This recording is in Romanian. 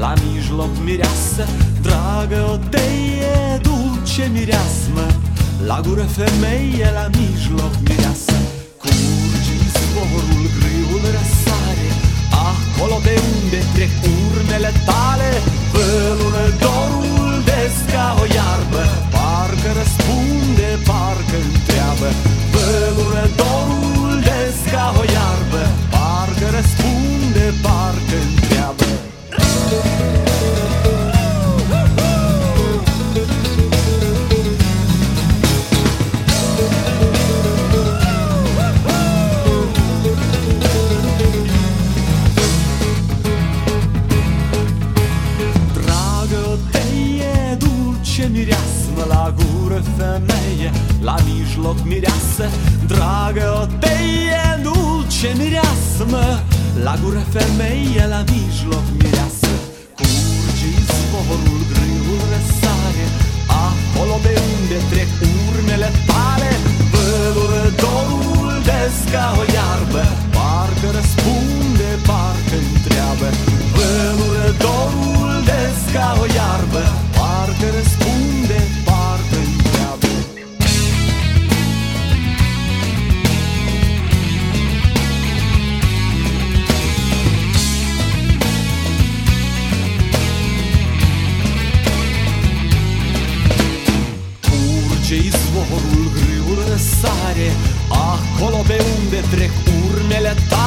la mijloc mireasă, dragă o teie, dulce mireasmă, la gură femeie, la mijloc mireasă. Curge izvorul, grâul răsare, acolo de unde trec urmele tale, vălură dorul des ca o iarbă, parcă răspunde, parcă întreabă. Vălură dorul des ca o iarbă, parcă răspunde, parcă întreabă. Mireasmă, la gură femeie, la mijloc mireasă, dragă o teie, dulce mireasmă, la gură femeie, la mijloc mireasă. Curge izvorul, grâul răsare, acolo de unde trec urmele tale, vălură dorul des ca o iarbă, parcă răspunde, parcă întreabă. Vălură dorul des ca o iarbă, parcă răspunde, parcă întreabă. Curge izvorul, grâul răsare, acolo pe unde trec urmele tale,